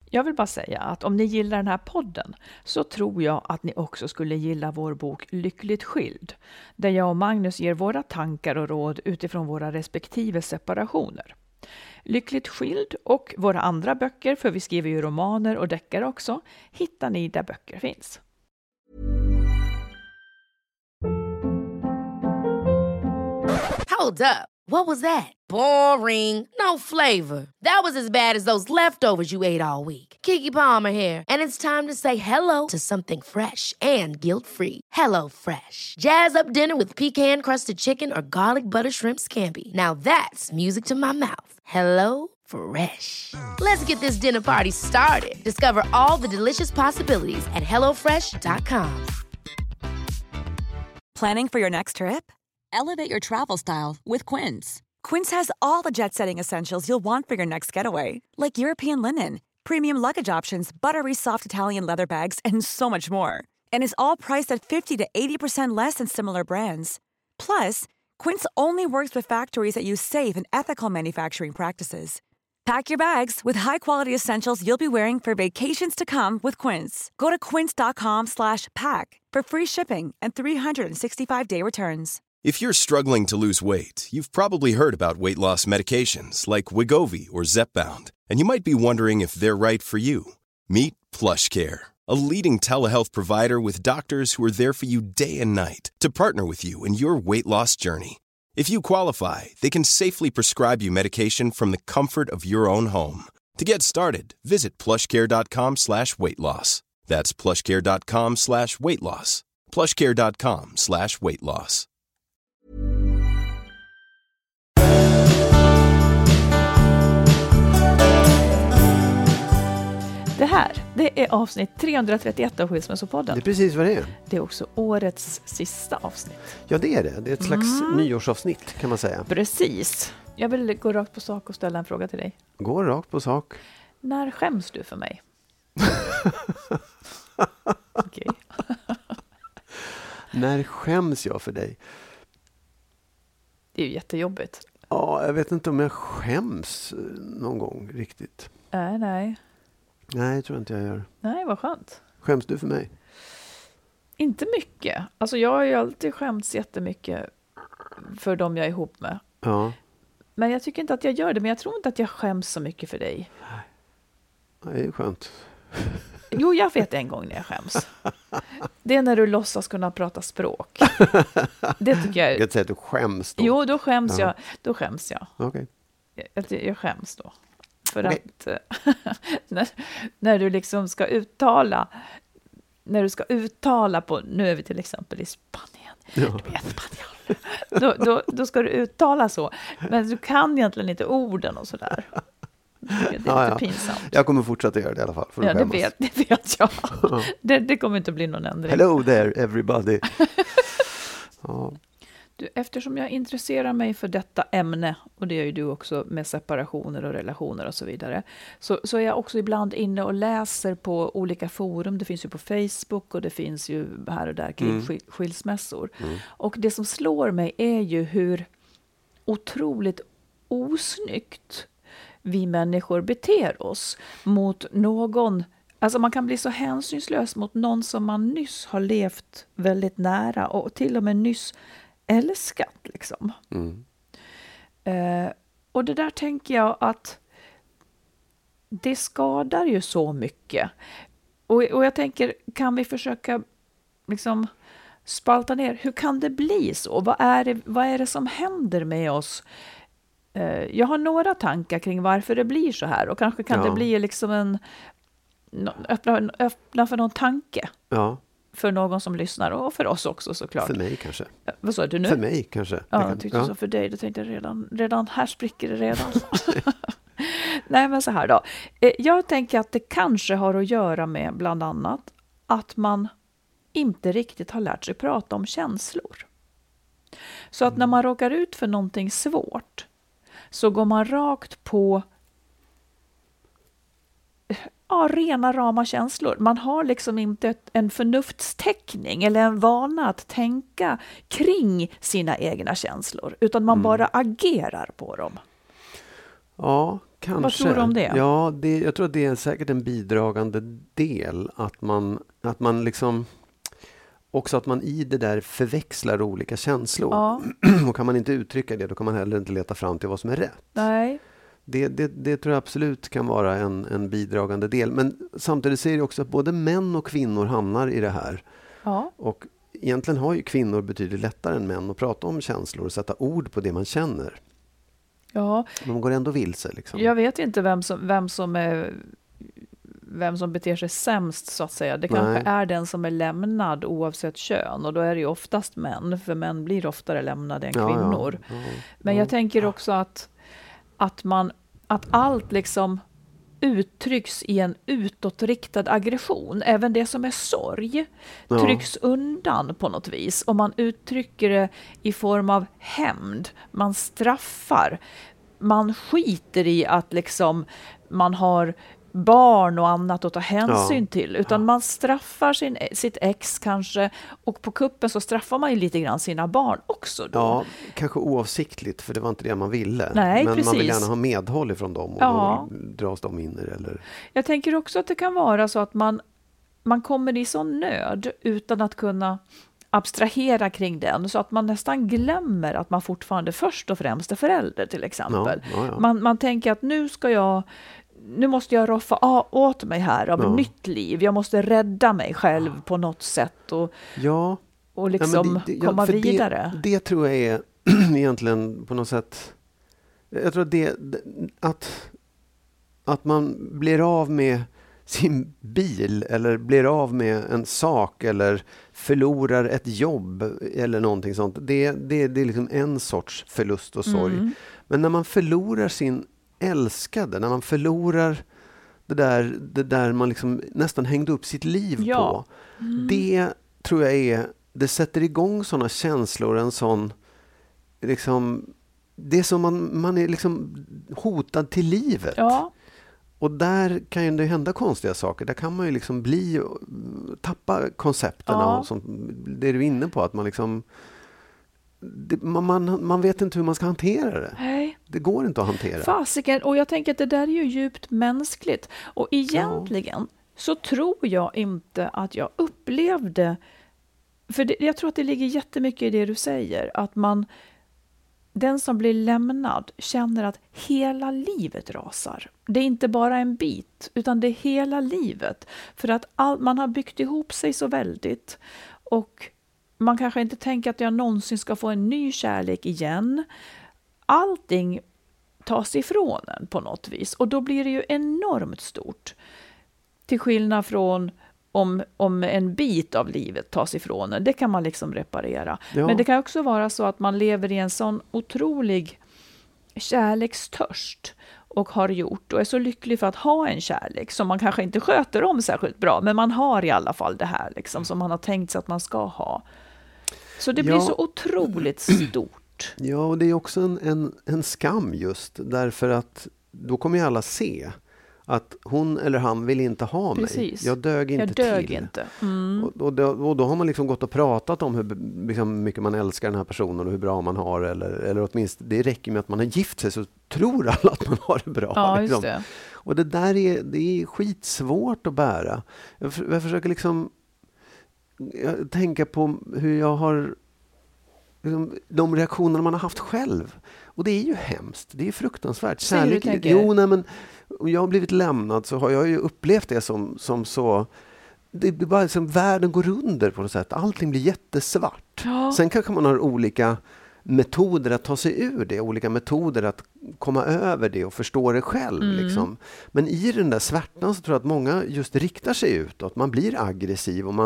Jag vill bara säga att om ni gillar den här podden så tror jag att ni också skulle gilla vår bok Lyckligt skild, där jag och Magnus ger våra tankar och råd utifrån våra respektive separationer. Lyckligt skild och våra andra böcker, för vi skriver ju romaner och deckare också, hittar ni där böcker finns. Hold up. What was that? Boring. No flavor. That was as bad as those leftovers you ate all week. Keke Palmer here, and it's time to say hello to something fresh and guilt-free. Hello Fresh. Jazz up dinner with pecan-crusted chicken or garlic butter shrimp scampi. Now that's music to my mouth. Hello Fresh. Let's get this dinner party started. Discover all the delicious possibilities at hellofresh.com. Planning for your next trip? Elevate your travel style with Quince. Quince has all the jet-setting essentials you'll want for your next getaway, like European linen, premium luggage options, buttery soft Italian leather bags, and so much more. And is all priced at 50 to 80% less than similar brands. Plus, Quince only works with factories that use safe and ethical manufacturing practices. Pack your bags with high-quality essentials you'll be wearing for vacations to come with Quince. Go to quince.com/pack for free shipping and 365-day returns. If you're struggling to lose weight, you've probably heard about weight loss medications like Wegovy or Zepbound, and you might be wondering if they're right for you. Meet PlushCare, a leading telehealth provider with doctors who are there for you day and night to partner with you in your weight loss journey. If you qualify, they can safely prescribe you medication from the comfort of your own home. To get started, visit plushcare.com/weightloss. That's plushcare.com/weightloss. plushcare.com/weightloss. Det här, det är avsnitt 331 av Skilsmässopodden. Det är precis vad det är. Det är också årets sista avsnitt. Ja, det är det. Det är ett slags nyårsavsnitt kan man säga. Precis. Jag vill gå rakt på sak och ställa en fråga till dig. Gå rakt på sak. När skäms du för mig? Okej. När skäms jag för dig? Det är ju jättejobbigt. Ja, jag vet inte om jag skäms någon gång riktigt. Nej. Nej, jag tror inte jag gör. Nej, vad skönt. Skäms du för mig? Inte mycket. Alltså jag har ju alltid skämts jättemycket för dem jag är ihop med. Ja. Men jag tycker inte att jag gör det. Men jag tror inte att jag skäms så mycket för dig. Nej, det är skönt. Jo, jag vet en gång när jag skäms. Det är när du låtsas kunna prata språk. Det tycker jag. Jag kan säga att du skäms då. Jo, då skäms jag. Då skäms jag. Okej. Jag skäms då. För att när du liksom ska uttala, när du ska uttala på, nu är vi till exempel i Spanien. Ja. Du vet Spanien. Då ska du uttala så. Men du kan egentligen inte orden och sådär. Det är lite pinsamt. Jag kommer fortsätta göra det i alla fall. För ja, det vet jag. Det kommer inte bli någon ändring. Hello there everybody. Ja. Du, eftersom jag intresserar mig för detta ämne, och det gör ju du också med separationer och relationer och så vidare, så är jag också ibland inne och läser på olika forum. Det finns ju på Facebook och det finns ju här och där kring skilsmässor. Och det som slår mig är ju hur otroligt osnyggt vi människor beter oss mot någon. Alltså man kan bli så hänsynslös mot någon som man nyss har levt väldigt nära och till och med nyss älskat liksom. Och det där tänker jag att det skadar ju så mycket. Och jag tänker, kan vi försöka liksom spalta ner, hur kan det bli så? Vad är det som händer med oss? Jag har några tankar kring varför det blir så här, och kanske kan det bli liksom öppna för någon tanke. Ja. För någon som lyssnar och för oss också såklart. För mig kanske. Vad sa du nu? För mig kanske. Ja, jag tyckte så för dig. Då tänkte jag redan här spricker det redan. Nej, men så här då. Jag tänker att det kanske har att göra med bland annat att man inte riktigt har lärt sig prata om känslor. Så att när man råkar ut för någonting svårt så går man rakt på rena rama känslor. Man har liksom inte en förnuftstäckning eller en vana att tänka kring sina egna känslor, utan man bara agerar på dem. Ja, Kanske. Vad tror du om det? Ja, jag tror att det är säkert en bidragande del att man liksom också att man i det där förväxlar olika känslor. Ja. Och kan man inte uttrycka det, då kan man heller inte leta fram till vad som är rätt. Nej. Det tror jag absolut kan vara en bidragande del. Men samtidigt ser det också att både män och kvinnor hamnar i det här. Ja. Och egentligen har ju kvinnor betydligt lättare än män att prata om känslor och sätta ord på det man känner. Ja. Men man går ändå vilse. Liksom. Jag vet inte vem som beter sig sämst, så att säga. Det kanske är den som är lämnad oavsett kön. Och då är det ju oftast män. För män blir oftare lämnade än kvinnor. Ja. Men jag tänker också att allt liksom uttrycks i en utåtriktad aggression. Även det som är sorg trycks undan på något vis. Och man uttrycker det i form av hämnd. Man straffar. Man skiter i att liksom man har barn och annat att ta hänsyn till. Utan man straffar sitt ex kanske. Och på kuppen så straffar man ju lite grann sina barn också då. Ja, kanske oavsiktligt, för det var inte det man ville. Nej, men precis. man vill gärna ha medhåll ifrån dem och då dras de in i det. Eller? Jag tänker också att det kan vara så att man kommer i sån nöd utan att kunna abstrahera kring den, så att man nästan glömmer att man fortfarande först och främst är förälder till exempel. Ja. Man tänker att nu måste jag roffa åt mig här av ett nytt liv. Jag måste rädda mig själv på något sätt och liksom komma vidare. Det tror jag är egentligen på något sätt, jag tror att man blir av med sin bil eller blir av med en sak eller förlorar ett jobb eller någonting sånt. Det är liksom en sorts förlust och sorg. Men när man förlorar sin älskade, när man förlorar det där man liksom nästan hängde upp sitt liv på. Det tror jag det sätter igång sådana känslor, en sån liksom, det är som man är liksom hotad till livet. Ja. Och där kan ju det hända konstiga saker. Där kan man ju liksom tappa koncepterna och som det är du inne på, att man liksom man vet inte hur man ska hantera det. Nej. Det går inte att hantera. Fasiken. Och jag tänker att det där är ju djupt mänskligt. Och egentligen så tror jag inte att jag upplevde, för jag tror att det ligger jättemycket i det du säger, att den som blir lämnad känner att hela livet rasar. Det är inte bara en bit, utan det är hela livet. För att man har byggt ihop sig så väldigt. Och man kanske inte tänker att jag någonsin ska få en ny kärlek igen. Allting tas ifrån en på något vis. Och då blir det ju enormt stort. Till skillnad från om en bit av livet tas ifrån en. Det kan man liksom reparera. Ja. Men det kan också vara så att man lever i en sån otrolig kärlekstörst och har gjort och är så lycklig för att ha en kärlek som man kanske inte sköter om särskilt bra, men man har i alla fall det här liksom, som man har tänkt sig att man ska ha. Så det blir så otroligt stort. Ja, och det är också en skam just därför att då kommer ju alla se att hon eller han vill inte ha mig. Precis. Jag dög inte. Inte. Och då har man liksom gått och pratat om hur liksom mycket man älskar den här personen och hur bra man har. Eller åtminstone, det räcker med att man har gift sig så tror alla att man har det bra. Ja, liksom. just det. Och det är skitsvårt att bära. Jag försöker liksom tänka på hur jag har liksom, de reaktioner man har haft själv. Och det är ju hemskt. Det är fruktansvärt. Kärlek, jag har blivit lämnad, så har jag ju upplevt det som så. Det är bara som världen går under på något sätt. Allting blir jättesvart. Ja. Sen kanske man har olika metoder att ta sig ur det. Olika metoder att komma över det och förstå det själv. Liksom. Men i den där svärtan så tror jag att många just riktar sig utåt. Man blir aggressiv och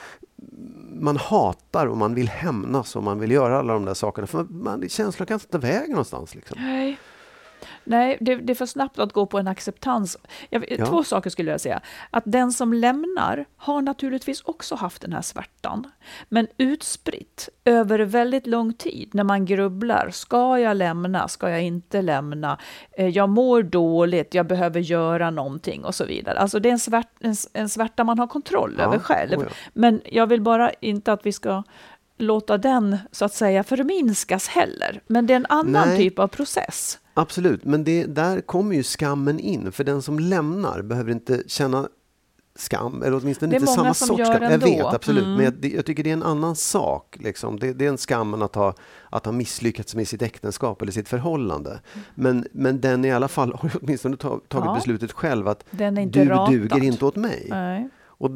man hatar och man vill hämnas och man vill göra alla de där sakerna. För känslan kan inte ta vägen någonstans. Liksom. Nej, det är för snabbt att gå på en acceptans. Två saker skulle jag säga. Att den som lämnar har naturligtvis också haft den här svärtan. Men utspritt över väldigt lång tid när man grubblar. Ska jag lämna? Ska jag inte lämna? Jag mår dåligt. Jag behöver göra någonting och så vidare. Alltså det är en svärta man har kontroll över själv. Men jag vill bara inte att vi ska låta den så att säga förminskas heller. Men det är en annan typ av process. Absolut, men där kommer ju skammen in. För den som lämnar behöver inte känna skam, eller åtminstone inte samma sorts skam. Jag vet, absolut, men jag tycker det är en annan sak. Liksom. Det är en skammen att ha misslyckats med sitt äktenskap eller sitt förhållande. Men den i alla fall har åtminstone tagit beslutet själv att du duger inte åt mig. Nej. Och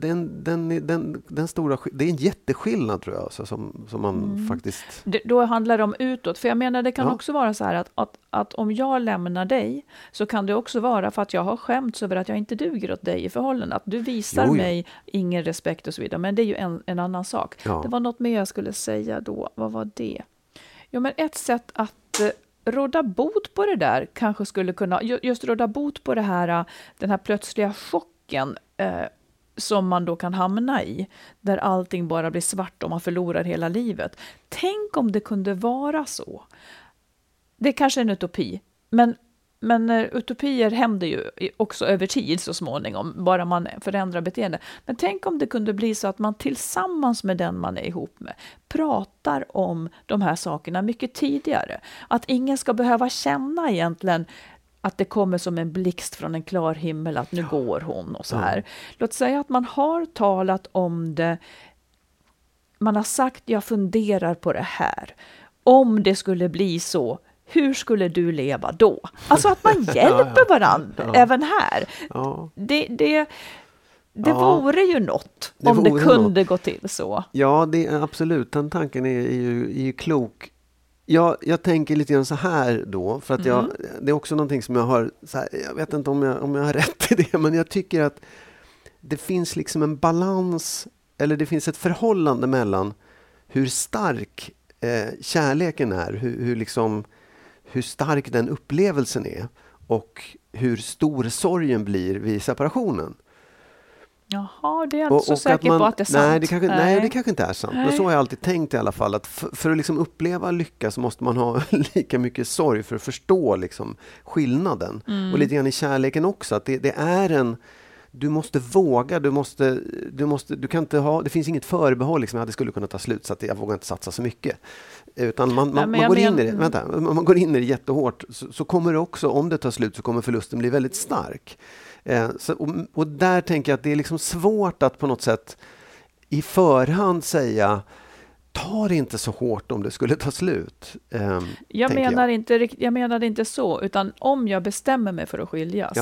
den stora, det är en jätteskillnad tror jag, alltså, som man faktiskt... Då handlar det om utåt. För jag menar, det kan också vara så här att om jag lämnar dig, så kan det också vara för att jag har skämts över att jag inte duger åt dig i förhållande. Att du visar mig ingen respekt och så vidare. Men det är ju en annan sak. Ja. Det var något mer jag skulle säga då. Vad var det? Ja, men ett sätt att råda bot på det där kanske skulle kunna... Just råda bot på det här, den här plötsliga chocken som man då kan hamna i, där allting bara blir svart och man förlorar hela livet. Tänk om det kunde vara så. Det är kanske en utopi, men utopier händer ju också över tid så småningom, bara man förändrar beteende. Men tänk om det kunde bli så att man tillsammans med den man är ihop med pratar om de här sakerna mycket tidigare. Att ingen ska behöva känna egentligen att det kommer som en blixt från en klar himmel att nu går hon och så här. Låt säga att man har talat om det. Man har sagt, jag funderar på det här. Om det skulle bli så, hur skulle du leva då? Alltså att man hjälper varandra även här. Ja. Det vore ju något om det kunde gå till så. Ja, det är absolut. Den tanken är ju klok. Jag tänker lite grann så här då, för att det är också någonting som jag har, så här, jag vet inte om jag har rätt i det, men jag tycker att det finns liksom en balans, eller det finns ett förhållande mellan hur stark kärleken är, hur stark den upplevelsen är och hur stor sorgen blir vid separationen. Jaha, det är jag inte så säker på att det är sant. Nej, det kanske inte är sant. Men så har jag alltid tänkt i alla fall. Att för att liksom uppleva lycka så måste man ha lika mycket sorg för att förstå liksom skillnaden. Och lite grann i kärleken också. Att det är du måste våga, du kan inte ha, det finns inget förbehåll liksom, det skulle kunna ta slut så att jag vågar inte satsa så mycket. Utan man går in i det jättehårt, så kommer det också, om det tar slut så kommer förlusten bli väldigt stark. Och där tänker jag att det är liksom svårt att på något sätt i förhand säga, ta det inte så hårt om det skulle ta slut. Jag menade inte så, utan om jag bestämmer mig för att skiljas,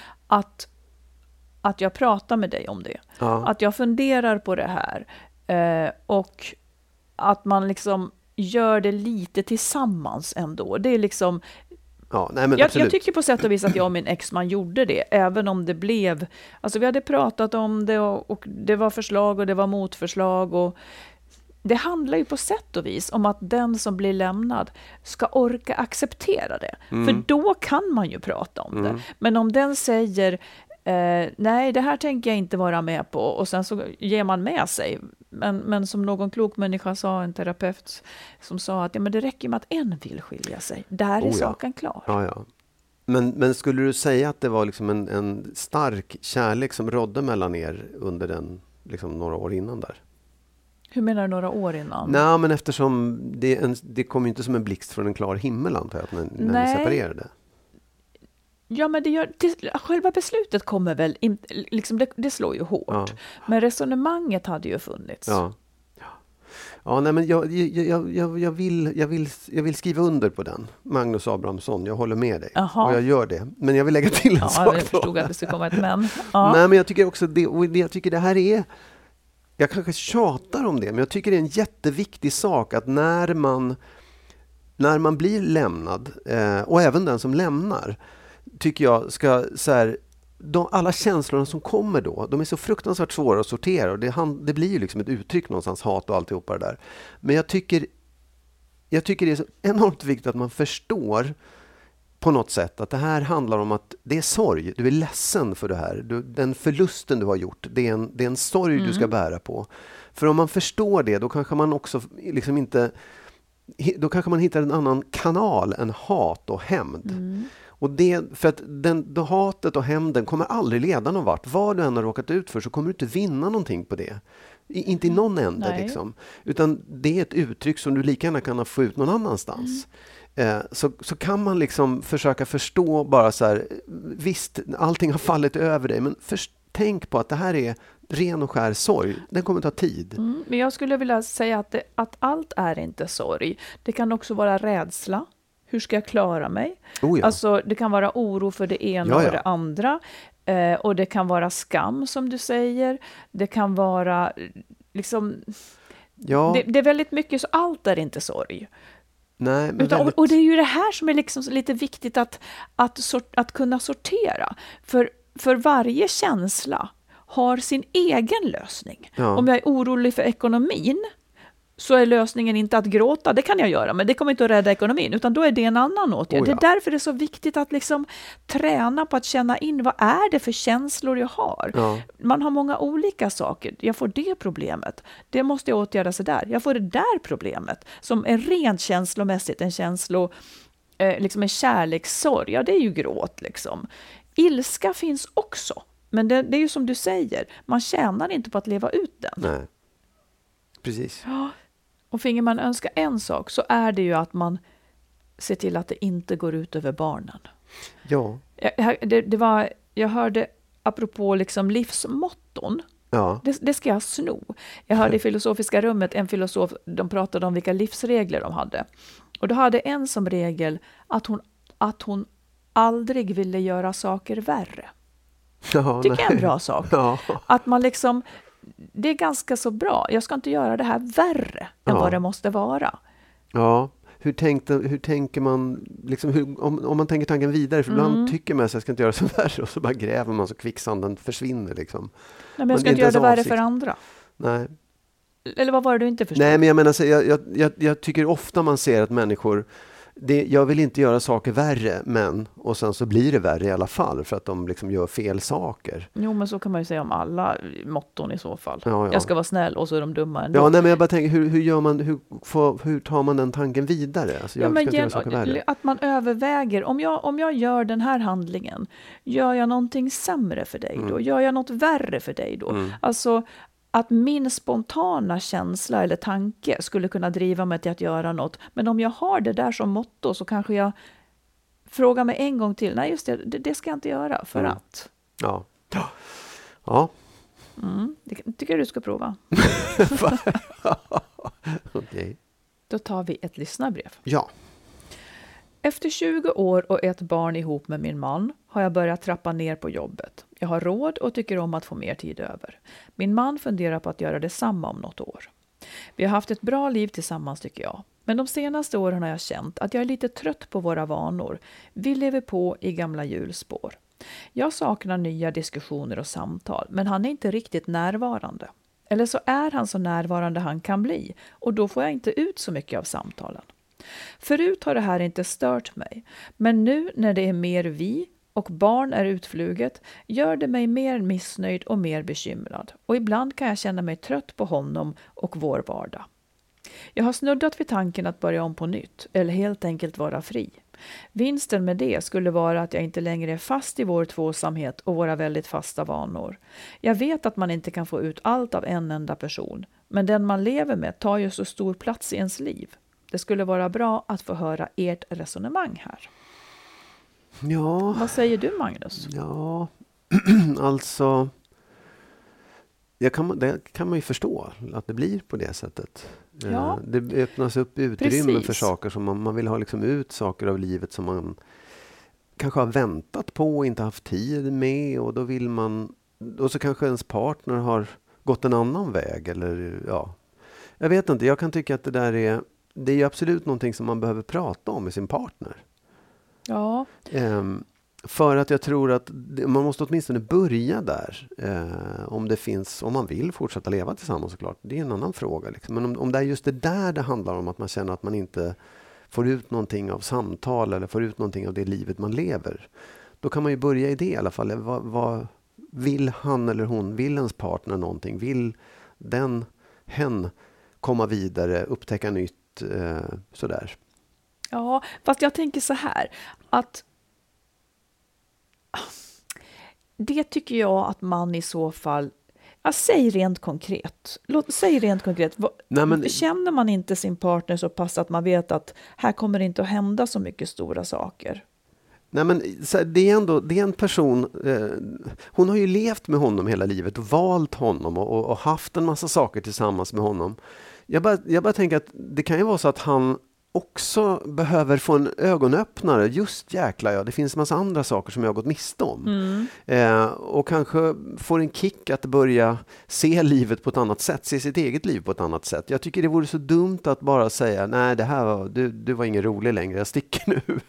att jag pratar med dig om det. Att jag funderar på det här. Och att man liksom gör det lite tillsammans ändå. Det är liksom... jag tycker på sätt och vis att jag och min exman gjorde det. Även om det blev... Alltså vi hade pratat om det och det var förslag och det var motförslag. Och det handlar ju på sätt och vis om att den som blir lämnad ska orka acceptera det. För då kan man ju prata om det. Men om den säger... nej, det här tänker jag inte vara med på. Och sen så ger man med sig. Men som någon klok människa sa, en terapeut som sa att men det räcker med att en vill skilja sig. Där är saken klar. Ja. Men skulle du säga att det var liksom en stark kärlek som rådde mellan er under den liksom några år innan där? Hur menar du några år innan? Nej, men eftersom det kom ju inte som en blixt från en klar himmel, antar jag, när ni separerade. Ja, men själva beslutet kommer väl inte, liksom det slår ju hårt. Ja. Men resonemanget hade ju funnits. Ja, nej, men jag vill skriva under på den. Magnus Abrahamsson, jag håller med dig. Aha. Och jag gör det. Men jag vill lägga till en sak. Jag förstod att det skulle komma ett men. Nej, men jag tycker också jag tycker det här är... Jag kanske tjatar om det, men jag tycker det är en jätteviktig sak att när man blir lämnad, och även den som lämnar, tycker jag ska så här, alla känslorna som kommer då, de är så fruktansvärt svåra att sortera, och det blir ju liksom ett uttryck någonstans, hat och alltihopa det där. Men jag tycker det är så enormt viktigt att man förstår på något sätt att det här handlar om att det är sorg, du är ledsen för det här, den förlusten du har gjort, det är en sorg du ska bära på. För om man förstår det, då kanske man också liksom inte, då kanske man hittar en annan kanal än hat och hämnd. Och för att hatet och hämnden kommer aldrig leda någon vart. Vad du än har råkat ut för så kommer du inte vinna någonting på det. Inte i någon ände liksom. Utan det är ett uttryck som du lika gärna kan få ut någon annanstans. Så kan man liksom försöka förstå bara så här, visst, allting har fallit över dig, men tänk på att det här är ren och skär sorg. Den kommer ta tid. Men jag skulle vilja säga att allt är inte sorg. Det kan också vara rädsla. Hur ska jag klara mig? Oh ja. Alltså, det kan vara oro för det ena och det andra. Och det kan vara skam, som du säger. Det kan vara liksom... Ja. Det är väldigt mycket, så allt är inte sorg. Nej, men och det är ju det här som är liksom lite viktigt att kunna sortera. För varje känsla har sin egen lösning. Ja. Om jag är orolig för ekonomin, så är lösningen inte att gråta. Det kan jag göra, men det kommer inte att rädda ekonomin. Utan då är det en annan åtgärd. Det är därför det är så viktigt att liksom träna på att känna in, vad är det för känslor jag har? Ja. Man har många olika saker. Jag får det problemet. Det måste jag åtgärda sig där. Jag får det där problemet. Som är rent känslomässigt. Liksom en kärlekssorg. Ja, det är ju gråt liksom. Ilska finns också. Men det är ju som du säger. Man tjänar inte på att leva ut den. Nej. Precis. Ja. Och finge man önska en sak, så är det ju att man ser till att det inte går ut över barnen. Ja. Jag hörde, apropå liksom livsmotton, det ska jag sno. Jag hörde i filosofiska rummet en filosof, de pratade om vilka livsregler de hade. Och då hade en som regel att hon aldrig ville göra saker värre. Ja, tycker jag är en bra sak. Ja. Att man liksom... Det är ganska så bra. Jag ska inte göra det här värre än vad det måste vara. Ja, hur tänker man liksom, om man tänker tanken vidare, för ibland tycker man att jag ska inte göra så värre, och så bara gräver man så kvicksanden försvinner liksom. Nej, men jag ska inte göra det värre för andra. Nej. Eller vad var det du inte förstod? Nej, men jag menar, jag tycker ofta man ser att människor, jag vill inte göra saker värre, men och sen så blir det värre i alla fall för att de liksom gör fel saker. Jo, men så kan man ju säga om alla motton i så fall. Ja. Jag ska vara snäll och så är de dumma ändå. Ja, nej, men jag bara tänker, hur gör man, hur tar man den tanken vidare? Alltså, att man överväger, om jag gör den här handlingen, gör jag någonting sämre för dig då? Gör jag något värre för dig då? Alltså, att min spontana känsla eller tanke skulle kunna driva mig till att göra något. Men om jag har det där som motto, så kanske jag frågar mig en gång till. Nej, just det ska jag inte göra för att. Ja. Det tycker jag du ska prova. Okej. Då tar vi ett lyssnarbrev. Ja. Efter 20 år och ett barn ihop med min man har jag börjat trappa ner på jobbet. Jag har råd och tycker om att få mer tid över. Min man funderar på att göra detsamma om något år. Vi har haft ett bra liv tillsammans, tycker jag. Men de senaste åren har jag känt att jag är lite trött på våra vanor. Vi lever på i gamla hjulspår. Jag saknar nya diskussioner och samtal, men han är inte riktigt närvarande. Eller så är han så närvarande han kan bli, och då får jag inte ut så mycket av samtalen. Förut har det här inte stört mig, men nu när det är mer vi och barn är utfluget gör det mig mer missnöjd och mer bekymrad. Och ibland kan jag känna mig trött på honom och vår vardag. Jag har snuddat vid tanken att börja om på nytt eller helt enkelt vara fri. Vinsten med det skulle vara att jag inte längre är fast i vår tvåsamhet och våra väldigt fasta vanor. Jag vet att man inte kan få ut allt av en enda person, men den man lever med tar ju så stor plats i ens liv. Det skulle vara bra att få höra ert resonemang här. Ja. Vad säger du, Magnus? Ja, alltså... Det kan man ju förstå att det blir på det sättet. Ja. Det öppnas upp utrymmen för saker som man vill ha liksom ut saker av livet som man kanske har väntat på och inte haft tid med, och då vill man, och så kanske ens partner har gått en annan väg, eller ja. Jag vet inte, jag kan tycka att det är ju absolut någonting som man behöver prata om med sin partner. Ja. För att jag tror att man måste åtminstone börja där. Om man vill fortsätta leva tillsammans, såklart. Det är en annan fråga. Liksom. Men om det är just det där det handlar om, att man känner att man inte får ut någonting av samtal eller får ut någonting av det livet man lever. Då kan man ju börja i det i alla fall. Vad vill han eller hon? Vill ens partner någonting? Vill hen komma vidare, upptäcka nytt, sådär? Ja, fast jag tänker så här, att Det tycker jag att man i så fall... Ja, säg rent konkret. Säg rent konkret. Känner man inte sin partner så pass att man vet att här kommer det inte att hända så mycket stora saker? Nej, men det är en person, hon har ju levt med honom hela livet och valt honom och haft en massa saker tillsammans med honom. Jag bara tänker att det kan ju vara så att han också behöver få en ögonöppnare. Just jäklar, ja, det finns en massa andra saker som jag har gått miste om. Och kanske får en kick att börja se livet på ett annat sätt, se sitt eget liv på ett annat sätt. Jag tycker det vore så dumt att bara säga, nej, det här var, du var ingen rolig längre, jag sticker nu.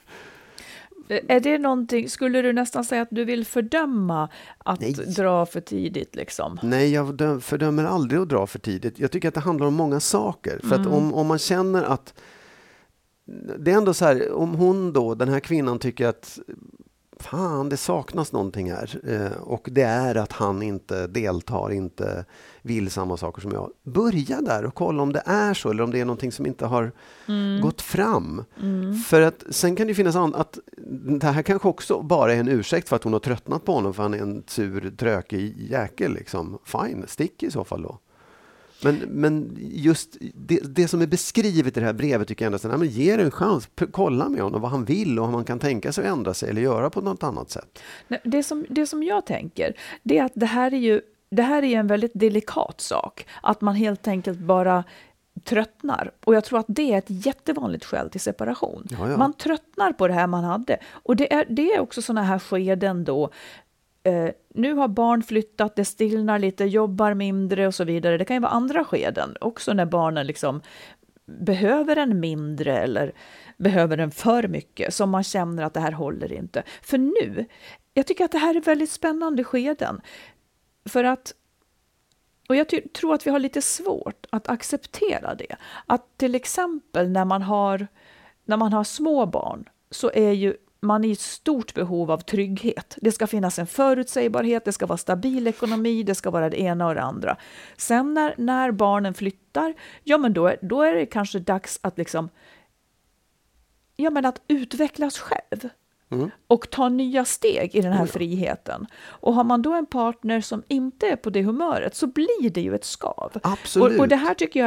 Är det någonting, skulle du nästan säga att du vill fördöma att Nej. dra för tidigt liksom? Nej, jag fördömer aldrig att dra för tidigt. Jag tycker att det handlar om många saker. För att om man känner att det är ändå så här, om hon då, den här kvinnan tycker att fan, det saknas någonting här. Och det är att han inte deltar, inte vill samma saker som jag. Börja där och kolla om det är så eller om det är någonting som inte har gått fram. För att sen kan det finnas att det här kanske också bara är en ursäkt för att hon har tröttnat på honom för han är en sur, trökig jäkel liksom. Fine, stick i så fall då. Men just det som är beskrivet i det här brevet tycker jag ändå att ge det en chans. Kolla med honom vad han vill och om man kan tänka sig att ändra sig eller göra på något annat sätt. Nej, det som jag tänker, det är att det här är en väldigt delikat sak. Att man helt enkelt bara tröttnar. Och jag tror att det är ett jättevanligt skäl till separation. Ja. Man tröttnar på det här man hade. Och det är också såna här skeden då. Nu har barn flyttat, det stillnar lite, jobbar mindre och så vidare. Det kan ju vara andra skeden också när barnen liksom behöver en mindre eller behöver en för mycket som man känner att det här håller inte. För nu, jag tycker att det här är väldigt spännande skeden. För att, och jag tror att vi har lite svårt att acceptera det. Att till exempel när man har små barn så är ju man är i stort behov av trygghet. Det ska finnas en förutsägbarhet, det ska vara stabil ekonomi, det ska vara det ena och det andra. Sen när barnen flyttar, ja men då är det kanske dags att liksom, ja men att utvecklas själv. Och ta nya steg i den här friheten. Och har man då en partner som inte är på det humöret så blir det ju ett skav. Absolut. Och det här tycker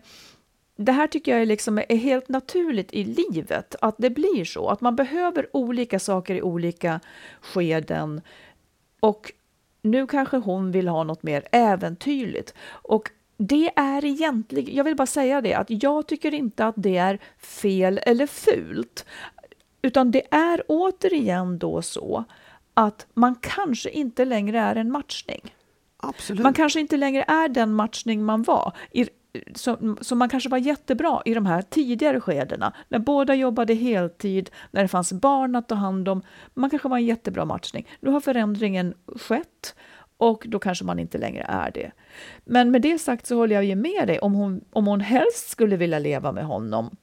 jag är helt naturligt i livet, att det blir så. Att man behöver olika saker i olika skeden. Och nu kanske hon vill ha något mer äventyrligt. Och det är egentligen, jag vill bara säga det, att jag tycker inte att det är fel eller fult. Utan det är återigen då så att man kanske inte längre är en matchning. Absolut. Man kanske inte längre är den matchning man var. Så man kanske var jättebra i de här tidigare skedena. När båda jobbade heltid, när det fanns barn att ta hand om. Man kanske var en jättebra matchning. Nu har förändringen skett och då kanske man inte längre är det. Men med det sagt så håller jag ju med dig. Om hon helst skulle vilja leva med honom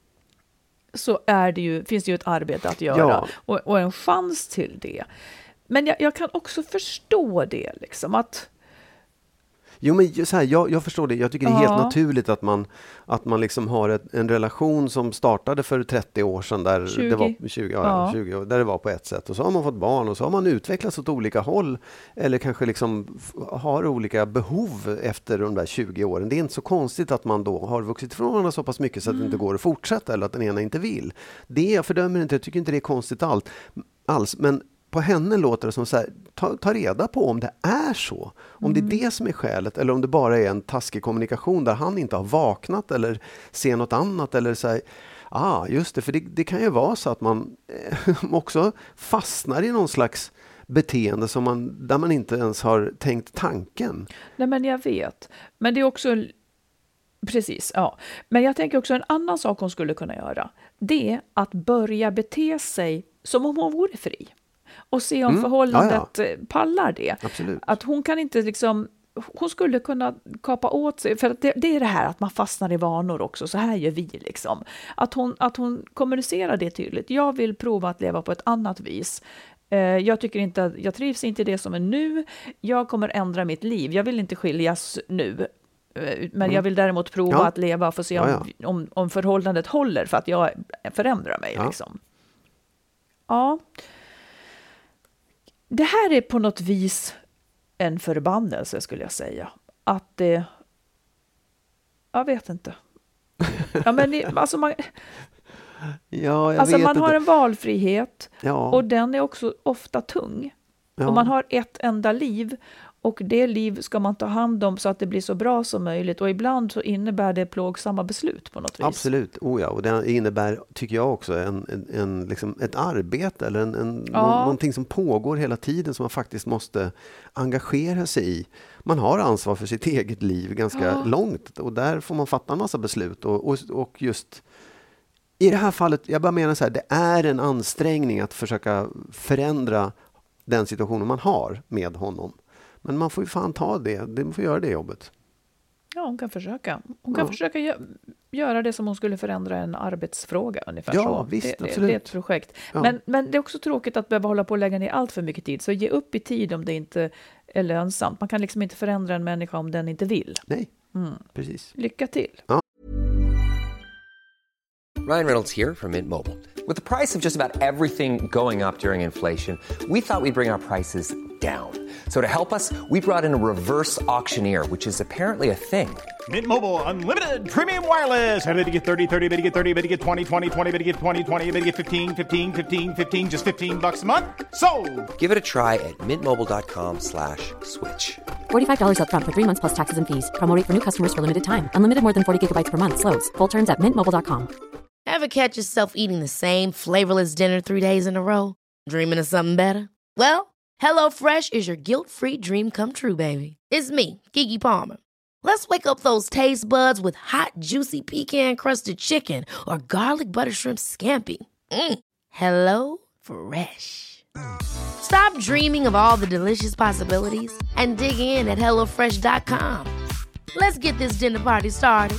så finns det ju ett arbete att göra och en chans till det. Men jag kan också förstå det liksom att... Jo, men så här, jag förstår det. Jag tycker det är helt naturligt att man liksom har en relation som startade för 30 år sedan där 20. det var 20 år, där det var på ett sätt och så har man fått barn och så har man utvecklats åt olika håll eller kanske liksom har olika behov efter de där 20 åren. Det är inte så konstigt att man då har vuxit ifrån varandra så pass mycket så att det inte går att fortsätta eller att den ena inte vill. Det jag fördömer inte, jag tycker inte det är konstigt alls, men på henne låter det som så här, ta reda på om det är så. Om det är det som är skälet eller om det bara är en taskig kommunikation där han inte har vaknat eller ser något annat eller så här, just det, för det kan ju vara så att man också fastnar i någon slags beteende där man inte ens har tänkt tanken. Nej, men jag vet. Men det är också precis, ja. Men jag tänker också en annan sak hon skulle kunna göra. Det är att börja bete sig som om hon vore fri. Och se om förhållandet pallar det. Absolut. Att hon kan inte liksom... Hon skulle kunna kapa åt sig. För att det är det här att man fastnar i vanor också. Så här gör vi liksom. Att hon kommunicerar det tydligt. Jag vill prova att leva på ett annat vis. Jag trivs inte i det som är nu. Jag kommer ändra mitt liv. Jag vill inte skiljas nu. Men jag vill däremot prova att leva för att se om förhållandet håller. För att jag förändrar mig liksom. Ja. det här är på något vis en förbannelse, skulle jag säga. Att det... Jag vet inte. Ja, men alltså man... Ja, alltså vet man har inte. en valfrihet, Ja. och den är också ofta tung. Ja. Och man har ett enda liv, och det liv ska man ta hand om så att det blir så bra som möjligt. Och ibland så innebär det plågsamma beslut på något vis. Absolut, ja. Och det innebär, tycker jag också, en liksom ett arbete eller någonting som pågår hela tiden som man faktiskt måste engagera sig i. Man har ansvar för sitt eget liv ganska långt, och där får man fatta en massa beslut. Och just i det här fallet, jag bara menar så här, det är en ansträngning att försöka förändra den situationen man har med honom. Men man får ju fan ta det. Man får göra det jobbet. Ja, hon kan försöka. Hon kan försöka göra det som hon skulle förändra en arbetsfråga ungefär. Ja, så. visst, det absolut. är ett projekt. Ja. Men det är också tråkigt att behöva hålla på och lägga ner allt för mycket tid. Så ge upp i tid om det inte är lönsamt. Man kan liksom inte förändra en människa om den inte vill. Nej, precis. Lycka till. Ryan Reynolds here from Mint Mobile. With the price of just about everything going up during inflation, we thought we'd bring our prices down. So to help us, we brought in a reverse auctioneer, which is apparently a thing. Mint Mobile Unlimited Premium Wireless. How to get 30, 30, bit to get 30, bit to get 20, 20, 20, bit to get 20, 20, bit to get 15, 15, 15, 15, just $15 a month? Sold! Give it a try at mintmobile.com/switch. $45 up front for 3 months plus taxes and fees. Promo rate for new customers for limited time. Unlimited more than 40 gigabytes per month. Slows full terms at mintmobile.com. Ever catch yourself eating the same flavorless dinner 3 days in a row? Dreaming of something better? Well, HelloFresh is your guilt-free dream come true, baby. It's me, Keke Palmer. Let's wake up those taste buds with hot, juicy pecan-crusted chicken or garlic butter shrimp scampi. Hello Fresh. Stop dreaming of all the delicious possibilities and dig in at HelloFresh.com. Let's get this dinner party started.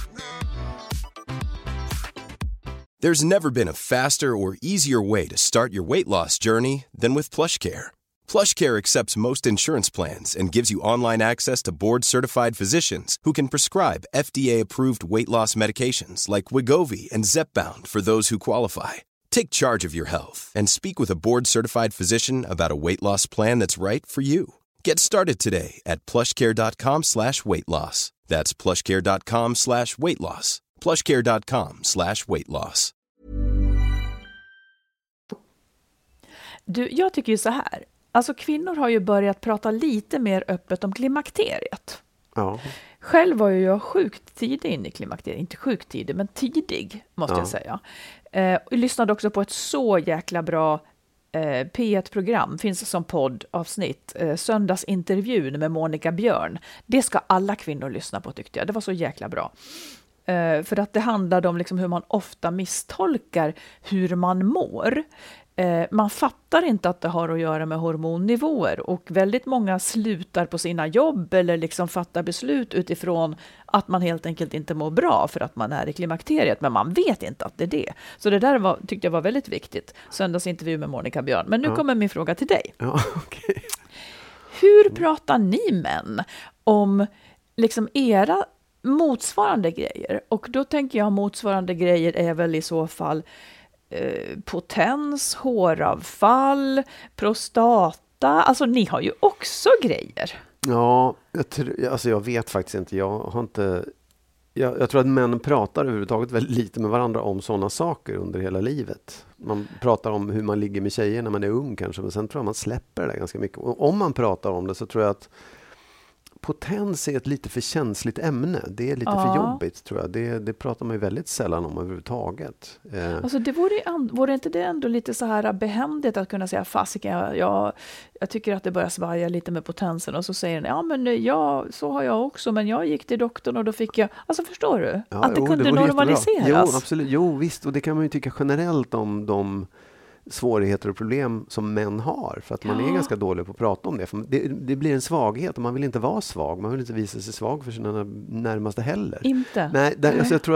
There's never been a faster or easier way to start your weight loss journey than with PlushCare. PlushCare accepts most insurance plans and gives you online access to board-certified physicians who can prescribe FDA-approved weight loss medications like Wegovy and Zepbound for those who qualify. Take charge of your health and speak with a board-certified physician about a weight loss plan that's right for you. Get started today at plushcare.com/weightloss. That's plushcare.com/weightloss. plushcare.com/weightloss. Jag tycker ju så här. Alltså kvinnor har ju börjat prata lite mer öppet om klimakteriet. Ja. Själv var ju jag sjukt tidig in i klimakteriet. Inte sjukt tidig, men tidig måste jag säga. Och lyssnade också på ett så jäkla bra P1-program. Finns som poddavsnitt. Söndagsintervjun med Monica Björn. Det ska alla kvinnor lyssna på, tyckte jag. Det var så jäkla bra. För att det handlade om liksom hur man ofta misstolkar hur man mår. Man fattar inte att det har att göra med hormonnivåer, och väldigt många slutar på sina jobb eller liksom fattar beslut utifrån att man helt enkelt inte mår bra för att man är i klimakteriet, men man vet inte att det är det. Så det där tyckte jag var väldigt viktigt. Söndagsintervju med Monica Björn. Men nu kommer min fråga till dig. Ja, okay. Hur pratar ni män om liksom era motsvarande grejer? Och då tänker jag motsvarande grejer är väl i så fall potens, håravfall, prostata. Alltså ni har ju också grejer. Ja, jag vet faktiskt inte. Jag tror att män pratar överhuvudtaget väldigt lite med varandra om sådana saker under hela livet. Man pratar om hur man ligger med tjejer när man är ung kanske, men sen tror jag man släpper det ganska mycket. Och om man pratar om det så tror jag att potens är ett lite för känsligt ämne. Det är lite för jobbigt, tror jag. Det pratar man ju väldigt sällan om överhuvudtaget. Alltså det vore inte det ändå lite så här behändigt att kunna säga fasiken, jag tycker att det börjar svaja lite med potensen, och så säger den, så har jag också, men jag gick till doktorn och då fick jag, alltså förstår du? Ja, att det kunde normaliseras. Jo, absolut. Jo, visst. Och det kan man ju tycka generellt om de svårigheter och problem som män har, för att man är ganska dålig på att prata om det. För det blir en svaghet, och man vill inte vara svag. Man vill inte visa sig svag för sina närmaste heller. Inte. Nej. Alltså jag tror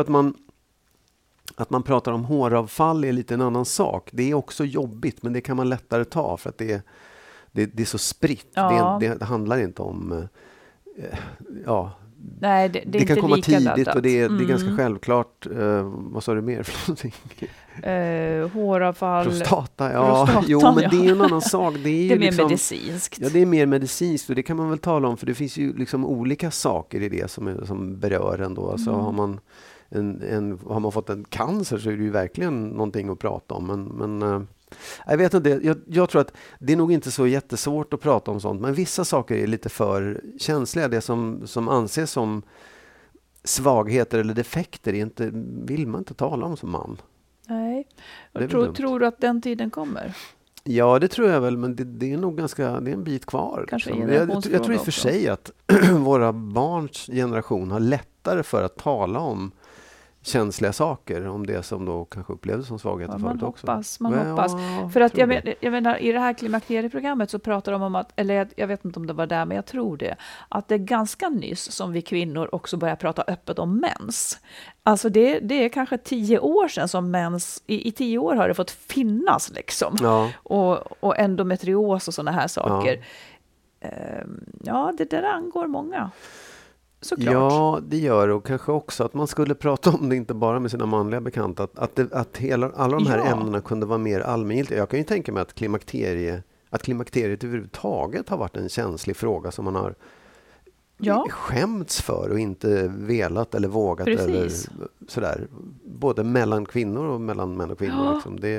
att man pratar om håravfall är lite en annan sak. Det är också jobbigt, men det kan man lättare ta för att det är så spritt. Ja. Det handlar inte om Nej, det det är kan inte komma lika tidigt laddat. och det är ganska självklart. Vad sa du mer för någonting? Håravfall. Prostata, Prostatan, jo, men det är en annan sak. Det är, ju mer liksom, medicinskt. Ja, det är mer medicinskt och det kan man väl tala om, för det finns ju liksom olika saker i det som berör en då. Alltså har man fått en cancer så är det ju verkligen någonting att prata om. Men jag vet inte, jag tror att det är nog inte så jättesvårt att prata om sånt, men vissa saker är lite för känsliga. Det som anses som svagheter eller defekter vill man inte tala om som man. Nej, jag tror du att den tiden kommer? Ja, det tror jag väl, men det är nog det är en bit kvar. Kanske liksom. Jag tror i och för sig att våra barns generation har lättare för att tala om känsliga saker, om det som då kanske upplevdes som svagheter förut också. Man hoppas. För att jag menar, i det här klimakterieprogrammet så pratar de om att, eller jag vet inte om det var där, men jag tror det, att det är ganska nyss som vi kvinnor också börjar prata öppet om mens. Alltså det är kanske 10 år sedan som mens, i 10 år har det fått finnas liksom. Ja. Och endometrios och sådana här saker. Ja, det där angår många. Såklart. Ja, det gör det, och kanske också att man skulle prata om det inte bara med sina manliga bekanta, att alla de här ämnena kunde vara mer allmängiltiga. Jag kan ju tänka mig att klimakteriet överhuvudtaget har varit en känslig fråga som man har skämts för och inte velat eller vågat. Precis. Eller sådär, både mellan kvinnor och mellan män och kvinnor. Liksom. Det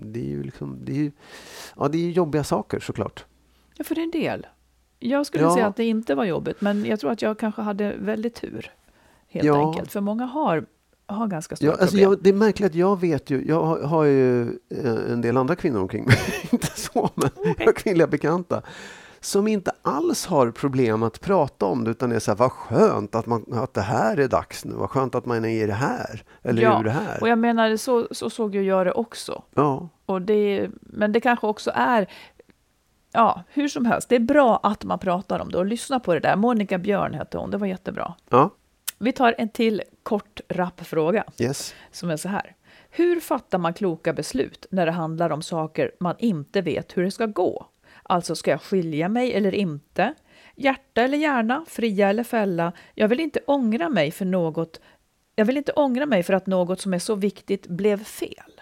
är ju jobbiga saker såklart. Ja, för det är en del. Jag skulle säga att det inte var jobbigt, men jag tror att jag kanske hade väldigt tur, helt enkelt. För många har ganska stora problem. Det är märkligt att jag vet ju, jag har ju en del andra kvinnor omkring mig, inte så, men jag har kvinnliga bekanta, som inte alls har problem att prata om det, utan det är så här, vad skönt att det här är dags nu, vad skönt att man är i det här, eller ur det här. Och jag menar, så såg jag det också. Ja. Men det kanske också är, hur som helst, det är bra att man pratar om det och lyssna på det där. Monica Björn hette hon, det var jättebra. Ja. Vi tar en till kort rappfråga. Yes. Som är så här. Hur fattar man kloka beslut när det handlar om saker man inte vet hur det ska gå? Alltså, ska jag skilja mig eller inte? Hjärta eller hjärna? Fria eller fälla? Jag vill inte ångra mig för att något som är så viktigt blev fel.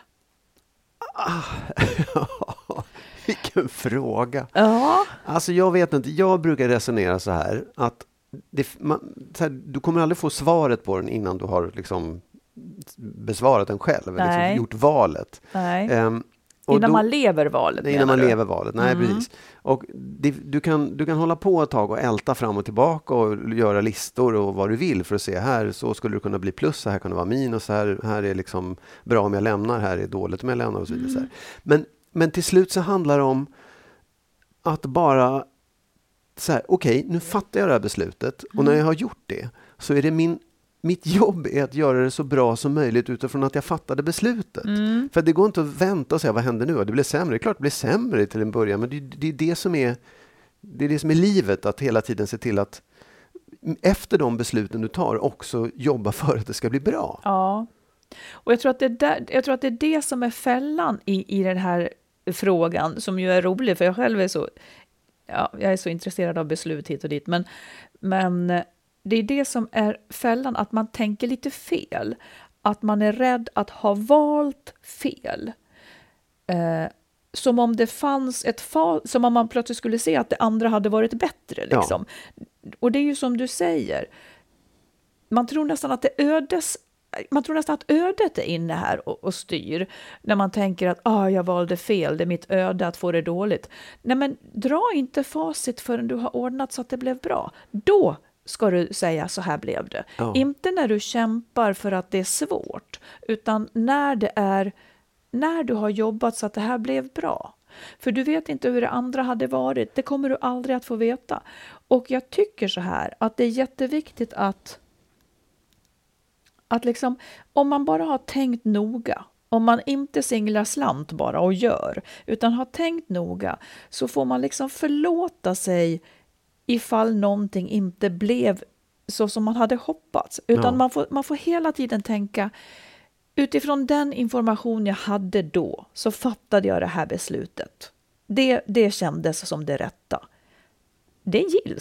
Vilken fråga. Ja. Alltså jag vet inte, jag brukar resonera så här att du kommer aldrig få svaret på den innan du har liksom besvarat den själv, liksom gjort valet. Nej. Innan man lever valet. Innan man lever valet, nej precis. Och du kan hålla på ett tag och älta fram och tillbaka och göra listor och vad du vill för att se, här så skulle det kunna bli plus, så här kan det vara minus, här är liksom bra om jag lämnar, här är dåligt om jag lämnar och så vidare. Så här. Men till slut så handlar det om att bara så här, okej, nu fattar jag det här beslutet och när jag har gjort det så är det mitt jobb är att göra det så bra som möjligt utifrån att jag fattade beslutet. För det går inte att vänta och säga, vad händer nu? Det blir sämre. Det är klart det blir sämre till en början, men det är det som är livet, att hela tiden se till att efter de besluten du tar också jobba för att det ska bli bra. Ja. Och jag tror att det är det som är fällan i den här frågan, som ju är rolig, för jag själv är jag är så intresserad av beslut hit och dit, men det är det som är fällan, att man tänker lite fel, att man är rädd att ha valt fel. Som om det fanns som om man plötsligt skulle se att det andra hade varit bättre liksom. Ja. Och det är ju som du säger, man tror nästan att ödet är inne här och styr, när man tänker att jag valde fel, det är mitt öde att få det dåligt. Nej, men dra inte facit förrän du har ordnat så att det blev bra. Då ska du säga, så här blev det. Ja. Inte när du kämpar för att det är svårt, utan när du har jobbat så att det här blev bra. För du vet inte hur det andra hade varit. Det kommer du aldrig att få veta. Och jag tycker så här, att det är jätteviktigt att liksom, om man bara har tänkt noga, om man inte singlar slant bara och gör, utan har tänkt noga, så får man liksom förlåta sig ifall någonting inte blev så som man hade hoppats. Utan man får hela tiden tänka, utifrån den information jag hade då, så fattade jag det här beslutet. Det kändes som det rätta. Det gills.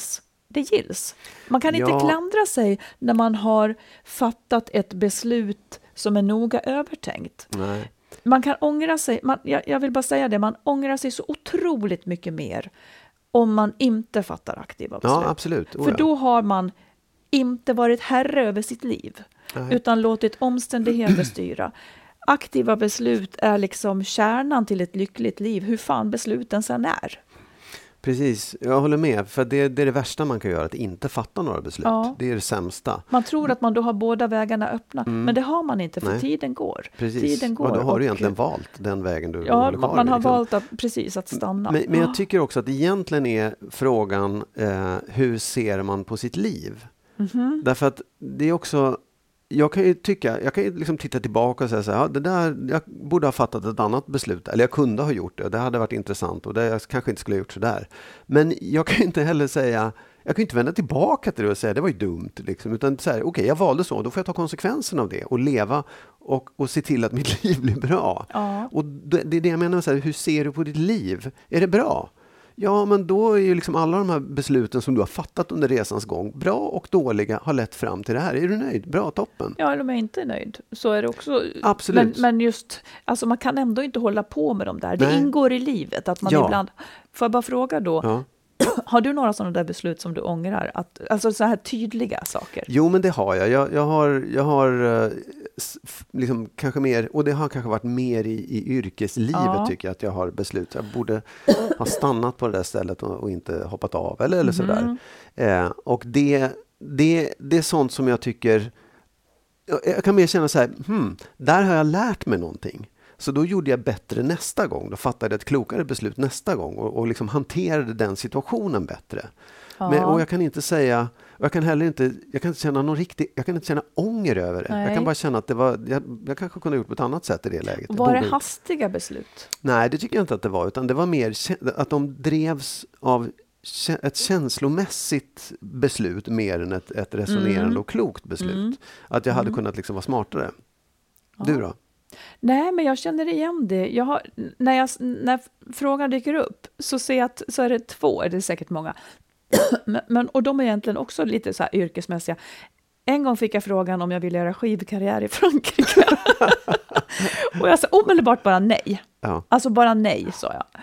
det gills. Man kan inte klandra sig när man har fattat ett beslut som är noga övertänkt. Nej. Man kan ångra sig, jag vill bara säga det, man ångrar sig så otroligt mycket mer om man inte fattar aktiva beslut. Ja, absolut. För då har man inte varit herre över sitt liv, utan låtit omständigheter styra. Aktiva beslut är liksom kärnan till ett lyckligt liv, hur fan besluten sen är. Precis, jag håller med. För det är det värsta man kan göra, att inte fatta några beslut. Ja. Det är det sämsta. Man tror att man då har båda vägarna öppna, men det har man inte, för tiden går. Precis, tiden går, och då har du egentligen valt den vägen du håller kvar. Man har liksom. valt att stanna. Men jag tycker också att egentligen är frågan, hur ser man på sitt liv? Mm-hmm. Därför att det är också... Jag kan ju liksom titta tillbaka och säga så här, det där, jag borde ha fattat ett annat beslut, eller jag kunde ha gjort det, och det hade varit intressant, och det jag kanske inte skulle ha gjort så där. Men jag kan inte heller säga, jag kan inte vända tillbaka till det och säga, det var ju dumt liksom, utan så här, okej, jag valde så, då får jag ta konsekvenserna av det och leva och se till att mitt liv blir bra. Ja. Och det är det jag menar, så här, hur ser du på ditt liv? Är det bra? Ja, men då är ju liksom alla de här besluten som du har fattat under resans gång, bra och dåliga, har lett fram till det här. Är du nöjd? Bra, toppen. Ja, eller om jag inte är nöjd, så är det också. Absolut. Men just, alltså man kan ändå inte hålla på med dem där. Det ingår i livet att man ibland, får jag bara fråga då, har du några sådana där beslut som du ångrar? Alltså så här tydliga saker? Jo, men det har jag. Jag har liksom kanske mer, och det har kanske varit mer i yrkeslivet, tycker jag, att jag har beslut. Jag borde ha stannat på det där stället och inte hoppat av eller sådär. Och det är sånt som jag tycker, jag kan mer känna så här, där har jag lärt mig någonting. Så då gjorde jag bättre nästa gång. Då fattade jag ett klokare beslut nästa gång och liksom hanterade den situationen bättre. Men, och jag kan inte säga, jag kan inte känna ånger över det. Nej. Jag kan bara känna att det var, jag kanske kunde ha gjort på ett annat sätt i det läget. Var det hastiga beslut? Nej, det tycker jag inte att det var, utan det var mer att de drevs av ett känslomässigt beslut mer än ett resonerande och klokt beslut. Att jag hade kunnat liksom vara smartare. Du då? Nej, men jag känner igen det. När frågan dyker upp så ser jag att så är det två, det är säkert många. Och de är egentligen också lite så här yrkesmässiga. En gång fick jag frågan om jag ville göra skivkarriär i Frankrike. Och jag sa omedelbart bara nej. Ja. Alltså bara nej, sa jag.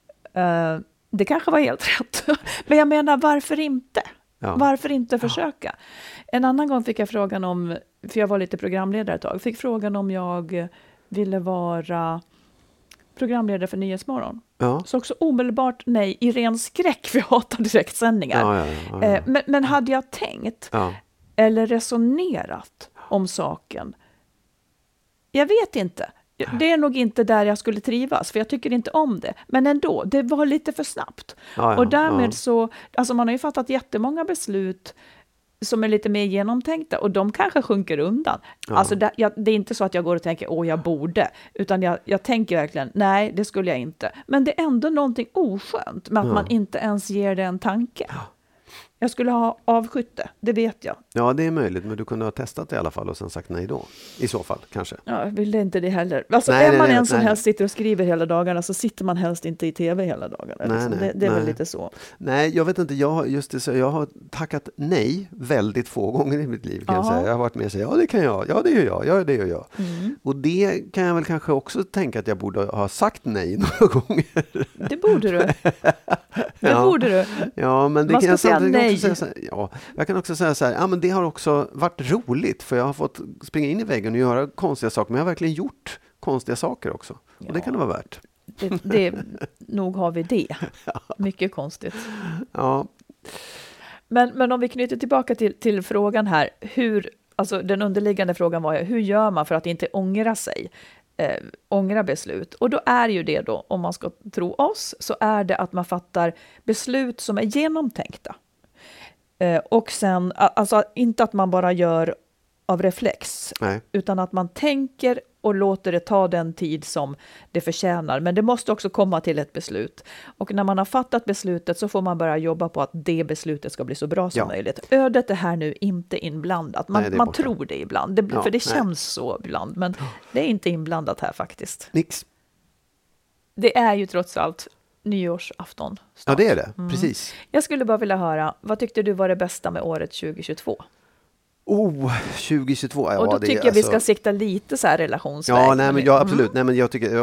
Det kanske var helt rätt. Men jag menar, varför inte? Ja. Varför inte försöka? En annan gång fick jag frågan om, för jag var lite programledare ett tag, fick frågan om jag ville vara programledare för Nyhetsmorgon. Ja. Så också omedelbart nej, i ren skräck, för jag hatar direktsändningar. Ja. Men hade jag tänkt eller resonerat om saken? Jag vet inte. Det är nog inte där jag skulle trivas, för jag tycker inte om det. Men ändå, det var lite för snabbt. Och därmed så, alltså man har ju fattat jättemånga beslut som är lite mer genomtänkta, och de kanske sjunker undan. Alltså det är inte så att jag går och tänker, jag borde, utan jag tänker verkligen, nej, det skulle jag inte. Men det är ändå någonting oskönt med att man inte ens ger det en tanke. Jag skulle ha avskytt det vet jag. Ja, det är möjligt, men du kunde ha testat det i alla fall och sen sagt nej då. I så fall, kanske. Ja, jag ville inte det heller. Alltså, är man en som helst sitter och skriver hela dagarna, så sitter man helst inte i tv hela dagarna. Det är väl lite så. Nej, jag vet inte. Jag har tackat nej väldigt få gånger i mitt liv, kan jag säga. Jag har varit med och sagt, det kan jag. Ja, det gör jag. Ja, det gör jag. Och det kan jag väl kanske också tänka att jag borde ha sagt nej några gånger. Det borde du. Det borde du. Ja, men det man kan jag säga nej. Jag kan också säga så här, men det har också varit roligt, för jag har fått springa in i väggen och göra konstiga saker, men jag har verkligen gjort konstiga saker också. Och det kan det vara värt. Nog har vi det. Mycket konstigt. Ja. Men om vi knyter tillbaka till frågan här, alltså den underliggande frågan var hur gör man för att inte ångra sig? Ångra beslut. Och då är ju det då, om man ska tro oss, så är det att man fattar beslut som är genomtänkta. Och sen, alltså inte att man bara gör av reflex, utan att man tänker och låter det ta den tid som det förtjänar. Men det måste också komma till ett beslut. Och när man har fattat beslutet så får man börja jobba på att det beslutet ska bli så bra som möjligt. Ödet är här nu inte inblandat. Man tror det ibland, för det känns så ibland. Men det är inte inblandat här faktiskt. Nix. Det är ju trots allt nyårsafton. Ja, det är det. Precis. Jag skulle bara vilja höra, vad tyckte du var det bästa med året 2022? 2022. Ja, och då det, tycker jag vi ska sikta lite så här relationsväg. Ja, nej, men absolut. Nej, men jag tycker,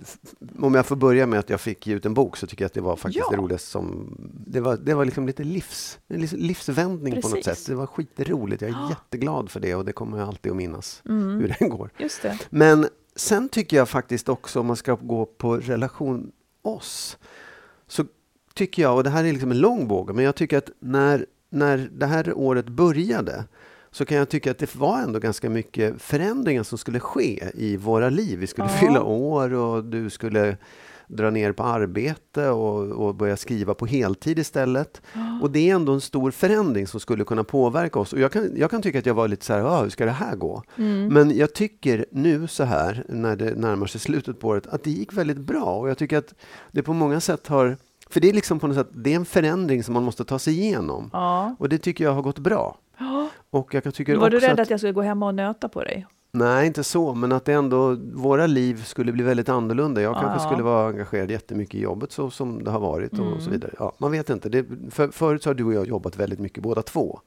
om jag får börja med att jag fick ge ut en bok, så tycker jag att det var faktiskt det roligaste som... Det var liksom lite livsvändning på något sätt. Det var skitroligt. Jag är jätteglad för det, och det kommer jag alltid att minnas hur det går. Just det. Men sen tycker jag faktiskt också, om man ska gå på relation oss, så tycker jag, och det här är liksom en lång båge, men jag tycker att när det här året började, så kan jag tycka att det var ändå ganska mycket förändringar som skulle ske i våra liv. Vi skulle fylla år, och du skulle dra ner på arbete och börja skriva på heltid istället. Och det är ändå en stor förändring som skulle kunna påverka oss. Och jag kan tycka att jag var lite så här, hur ska det här gå? Men jag tycker nu så här, när det närmar sig slutet på året, att det gick väldigt bra. Och jag tycker att det på många sätt har... För det är liksom på något sätt, det är en förändring som man måste ta sig igenom. Och det tycker jag har gått bra. Och jag tycker var du rädd att jag skulle gå hem och nöta på dig? Nej, inte så, men att det ändå, våra liv skulle bli väldigt annorlunda. Jag kanske skulle vara engagerad jättemycket i jobbet, så som det har varit och så vidare. Ja, man vet inte. Förut så har du och jag jobbat väldigt mycket, båda två.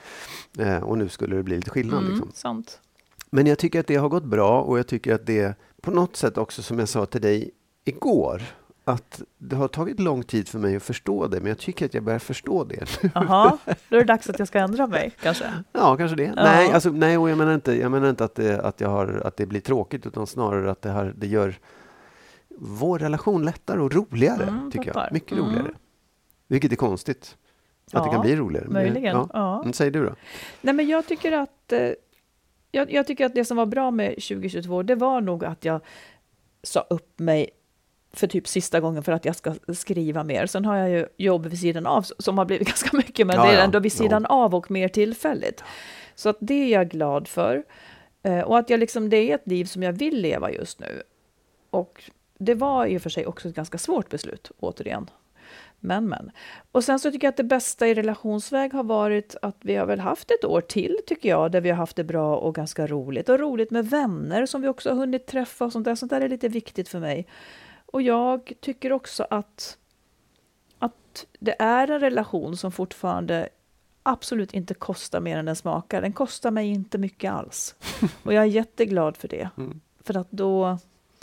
Och nu skulle det bli lite skillnad. Liksom. Sant. Men jag tycker att det har gått bra, och jag tycker att det på något sätt också, som jag sa till dig igår, att det har tagit lång tid för mig att förstå det, men jag tycker att jag börjar förstå det. Jaha, då är det dags att jag ska ändra mig, kanske? Ja, kanske det. Nej, och jag menar inte att det blir tråkigt, utan snarare att det gör vår relation lättare och roligare, tycker jag. Mycket roligare. Vilket är konstigt. Att det kan bli roligare. Möjligen. Säger du då? Nej, men jag tycker att jag tycker att det som var bra med 2022, det var nog att jag sa upp mig för typ sista gången för att jag ska skriva mer. Sen har jag ju jobb vid sidan av som har blivit ganska mycket, men det är ändå vid sidan av och mer tillfälligt. Så att det är jag glad för. Och att jag liksom, det är ett liv som jag vill leva just nu. Och det var i och för sig också ett ganska svårt beslut, återigen. Men. Och sen så tycker jag att det bästa i relationsväg har varit att vi har väl haft ett år till, tycker jag, där vi har haft det bra och ganska roligt. Och roligt med vänner som vi också har hunnit träffa och sånt där. Sånt där är lite viktigt för mig. Och jag tycker också att det är en relation som fortfarande absolut inte kostar mer än den smakar. Den kostar mig inte mycket alls. Och jag är jätteglad för det. För att då...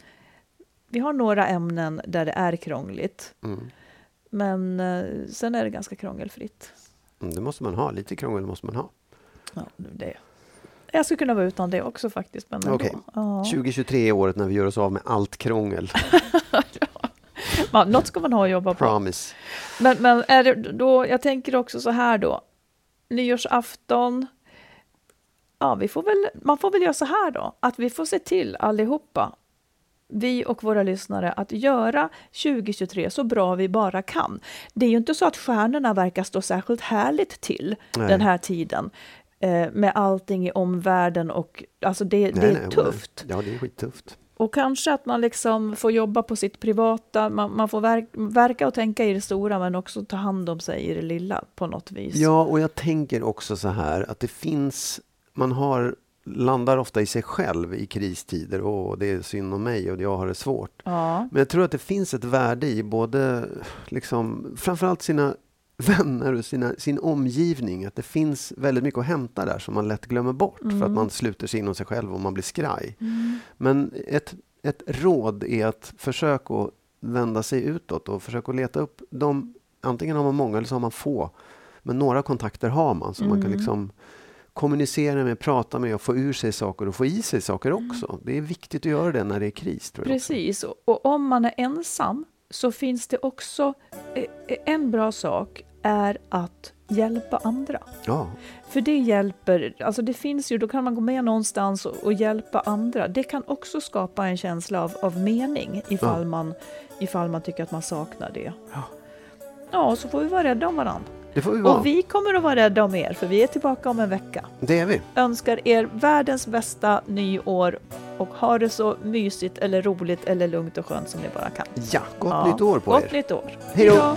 Vi har några ämnen där det är krångligt. Men sen är det ganska krångelfritt. Det måste man ha. Lite krångel måste man ha. Ja, det. Jag skulle kunna vara utan det också faktiskt. Okej. 2023 är året när vi gör oss av med allt krångel. Något ska man ha att jobba på. Promise. Men är det då, jag tänker också så här då. Nyårsafton. Ja, man får väl göra så här då. Att vi får se till allihopa, vi och våra lyssnare, att göra 2023 så bra vi bara kan. Det är ju inte så att stjärnorna verkar stå särskilt härligt till den här tiden. Med allting i omvärlden, och alltså det är tufft. Ja, det är skittufft. Och kanske att man liksom får jobba på sitt privata, man får verka och tänka i det stora, men också ta hand om sig i det lilla på något vis. Ja, och jag tänker också så här att det finns, landar ofta i sig själv i kristider, och det är synd om mig och jag har det svårt. Men jag tror att det finns ett värde i både liksom, framförallt sina vänner och sin omgivning, att det finns väldigt mycket att hämta där som man lätt glömmer bort för att man sluter sig inom sig själv och man blir skraj. Men ett råd är att försöka att vända sig utåt och försöka att leta upp dem. Antingen har man många eller så har man få, men några kontakter har man som man kan liksom kommunicera med, prata med och få ur sig saker och få i sig saker också. Det är viktigt att göra det när det är kris, tror jag. Precis, och om man är ensam så finns det också en bra sak är att hjälpa andra. Ja. För det hjälper, alltså det finns ju, då kan man gå med någonstans och hjälpa andra. Det kan också skapa en känsla av mening ifall man tycker att man saknar det. Ja, så får vi vara rädda om varandra. Det får vi vara. Och vi kommer att vara rädda om er, för vi är tillbaka om en vecka. Det är vi. Önskar er världens bästa nyår och ha det så mysigt eller roligt eller lugnt och skönt som ni bara kan. Ja, gott nytt år på er. Gott nytt år. Hej då.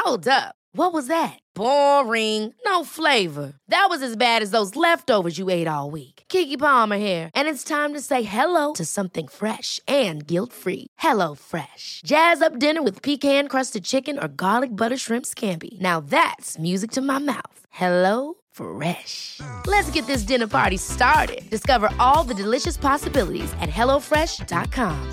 Hold up. What was that? Boring. No flavor. That was as bad as those leftovers you ate all week. Keke Palmer here, and it's time to say hello to something fresh and guilt-free. Hello Fresh. Jazz up dinner with pecan-crusted chicken or garlic butter shrimp scampi. Now that's music to my mouth. Hello Fresh. Let's get this dinner party started. Discover all the delicious possibilities at hellofresh.com.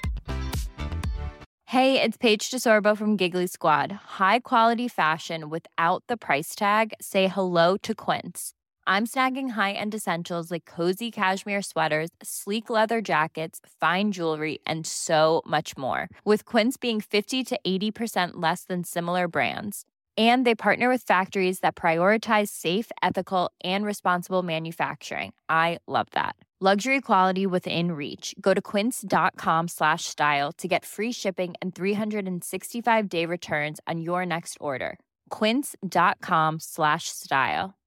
Hey, it's Paige DeSorbo from Giggly Squad. High quality fashion without the price tag. Say hello to Quince. I'm snagging high-end essentials like cozy cashmere sweaters, sleek leather jackets, fine jewelry, and so much more. With Quince being 50 to 80% less than similar brands. And they partner with factories that prioritize safe, ethical, and responsible manufacturing. I love that. Luxury quality within reach. Go to quince.com/style to get free shipping and 365-day returns on your next order. Quince.com/style.